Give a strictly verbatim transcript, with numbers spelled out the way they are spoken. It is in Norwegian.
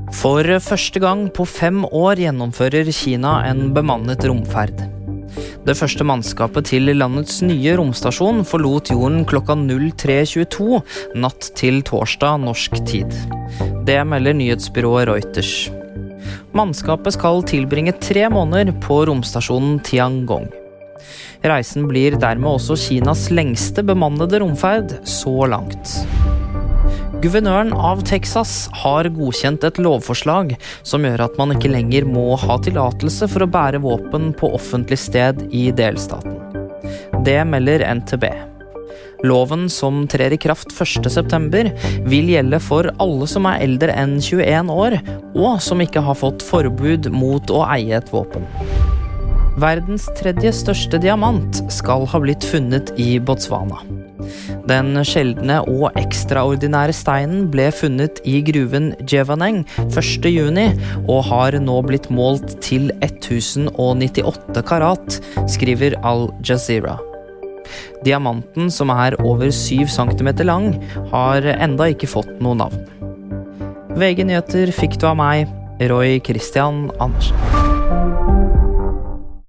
For første gang på fem år gjennomfører Kina en bemannet romferd. Det første mannskapet til landets nye romstasjon forlot jorden klokka tre tjueto natt til torsdag norsk tid. Det melder nyhetsbyrået Reuters. Mannskapet skal tilbringe tre måneder på romstasjonen Tiangong. Reisen blir dermed også Kinas lengste bemannede romferd så langt. Guvernøren av Texas har godkjent et lovforslag som gjør at man ikke lenger må ha tillatelse for å bære våpen på offentlig sted i delstaten. Det melder N T B. Loven som trer i kraft første september vil gjelde for alle som er eldre enn tjueen år, og som ikke har fått forbud mot å eie et våpen. Verdens tredje største diamant skal ha blitt funnet i Botswana. Den sjeldne og ekstraordinære steinen ble funnet i gruven Jevaneng første juni og har nå blitt målt til tusen nittiåtte karat, skriver Al Jazeera. Diamanten, som er over syv centimeter lang, har enda ikke fått noe navn. V G Nyheter fikk du av meg, Roy Christian Andersen.